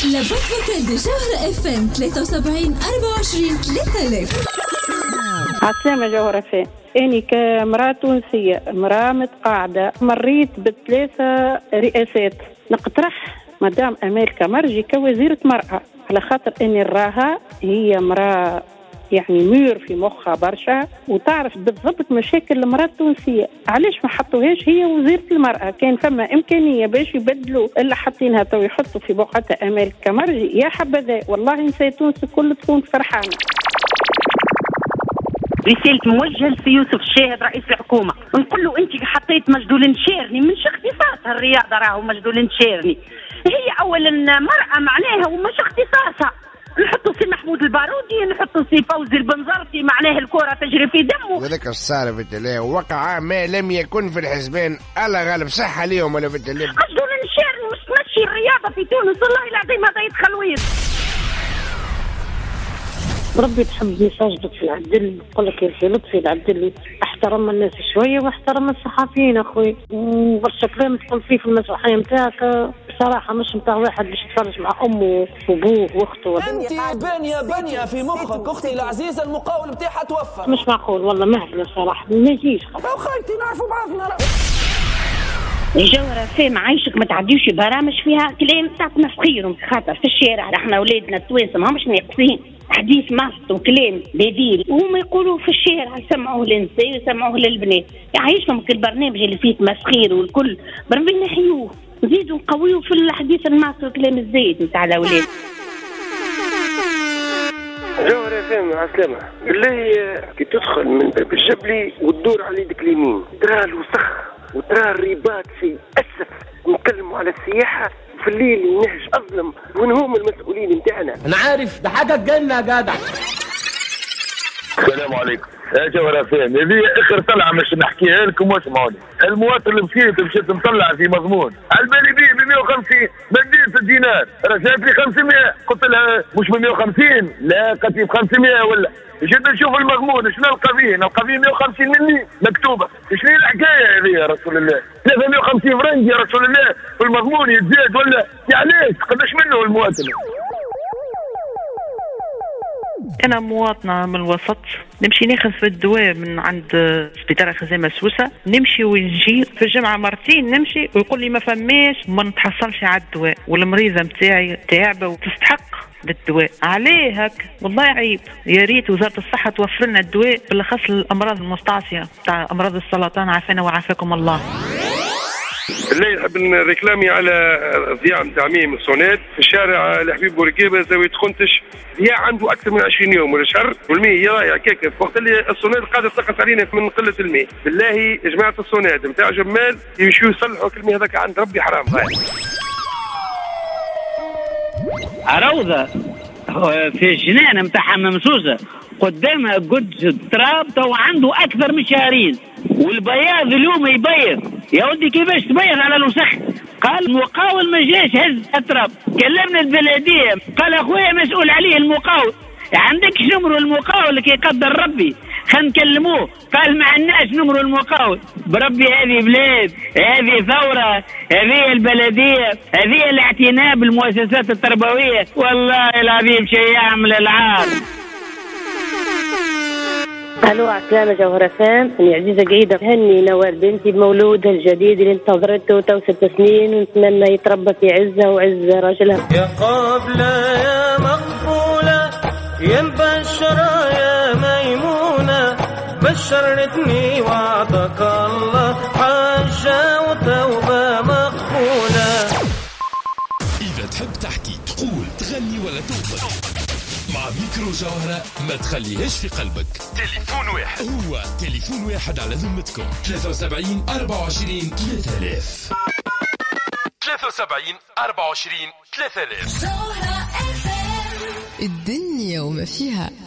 لابد فوكال دي جوهرة اف ام 73 24 3000. عسلامة جوهرة فين. أني كامرأة تونسية، امرأة متقاعدة، مريت بثلاثة رئاسات. نقترح مدام أمال كمرجي كوزيرة مرأة، على خاطر أني نراها هي امرأة يعني مير في مخها برشا وتعرف بالضبط مشاكل المرأة التونسية. علاش ما حطوهاش هي وزيرة المرأة؟ كان فما إمكانية باش يبدلوا إلا حاطينها تو يحطوا في بقعتها أمال كمرجي. يا حبذا والله نساء تونس الكل تكون فرحانة. رسالة موجهة لسي يوسف الشاهد رئيس الحكومة، نقول له أنت حطيت مجدول نشيرني من اختصاصها الرياضة، راهو مجدول نشيرني هي أولا مرأة معناها ومش اختصاصها. نحطوا سي محمود البارودي، نحطوا سي فوزي البنزرتي، معناه الكرة تجري في دمه. وذاك الصار بالتالي وقع ما لم يكن في الحسبان. الله غالب صحة اليوم ولا بالتالي مجدول نشيرني مش تمشي الرياضة في تونس. والله العظيم هذا يتخلويض. ربي تحب مساجدك في العدل، يقول لك يا لطفي العدل احترم الناس شويه واحترم الصحفيين اخوي. برشا كلام تقول فيه في المسرحيه نتاعك بصراحه مش نتاع واحد باش يتفرج مع امه وابوه واخته. انت بانيه في مخك اختي العزيزه المقاول نتاعها توفى. مش معقول والله مهبله صراحه ما يجيش. خالتي نعرفوا بعضنا. جوهرة فهم عايشك ما تعديوش برامج فيها كلام تاع تمسخير، خاطر في الشارع احنا ولادنا التوانسه ما همش ناقصين حديث ماسط وكلام بديل، وهم يقولوا في الشارع يسمعوه للنساء ويسمعوه للبنات. يعيشهم كل برنامج اللي فيه تمسخير والكل بربي نحيوه نزيدوا نقويوا في الحديث الماسط والكلام الزايد نتاع الاولاد. جوهرة فهم عسلامة بالله كي تدخل من باب الجبلي وتدور على يدك اليمين ترى الوسخ وترى الرباط شيء أسف. نتكلموا على السياحة في الليل نهج أظلم. وين هم المسؤولين نتاعنا؟ أنا عارف ده حاجة جنة جدع. السلام عليكم يا جوهرة فهم. هذه آخر طلعة مش نحكيها لكم واسمعوني. المواطن اللي مشيت مطلع في مضمون على بالي بيه ب 150 بديت الدينار رجعت لي 500. قلت لها مش ب 150 لا قلت لي ب 500 ولا جيت نشوف المضمون شنو نلقى فيه 150 مني مكتوبة. شنو الحكاية هذه يا رسول الله؟ 350 فرنك يا رسول الله في المضمون يتزاد ولا علاش قداش منه المواطن؟ أنا مواطنة من الوسط نمشي ناخذ في الدواء من عند سبيطار خزامة سوسة، نمشي ونجي في الجمعة مرتين نمشي ويقول لي ما فماش ما نتحصلش على الدواء، والمريضة متاعي تعبة وتستحق بالدواء. عليه هك والله عيب. يا ريت وزارة الصحة توفر لنا الدواء بالأخص الأمراض المستعصية تاع أمراض السرطان عافانا وعافاكم الله. اللي يحب نريكلامي على ضياع نتاع ميم الصونات في الشارع الحبيب بورقيبه زاويه خنتش. ضياع عنده اكثر من 20 يوم ولا شهر والماء يضيع كيكه وقت اللي الصونات قاعده تسقط علينا من قله الماء. بالله يا جماعه الصونات نتاع جمال يمشيوا يصلحوا الماء هذاك عند ربي حرام. روضه في الجنان نتاع حمام سوسه قدامها قد تراب تو عنده اكثر من شهرين والبياض اليوم يبيض. يا ودي كيفاش تبيض على الوسخ؟ قال المقاول ما جاش هز التراب. كلمنا البلديه قال اخويا مسؤول عليه المقاول. عندك نمر المقاول كي يقدر ربي خلينا نكلموه. قال ما عندناش نمر المقاول. بربي هذه بلاد، هذه ثوره، هذه البلديه، هذه الاعتناء بالمؤسسات التربويه. والله العظيم شيء يعمل العار. الو عسلامة جوهرة فام. أنا عزيزة قعيدة هني نوال بنتي بمولودها الجديد اللي انتظرته تو 6 سنين ونتمنى يتربى في عزة وعز راجلها. يا قابلة يا مقبولة يا مبشرة يا ميمونة بشرتني وعدك الله حاجة وتوبة مقبولة. إذا تحب تحكي تقول تغني ولا توصل مع ميكرو جوهرة ما تخليهاش في قلبك. تليفون واحد هو تليفون واحد على ذمتكم 73 24 3000 73 24 3000. الدنيا وما فيها.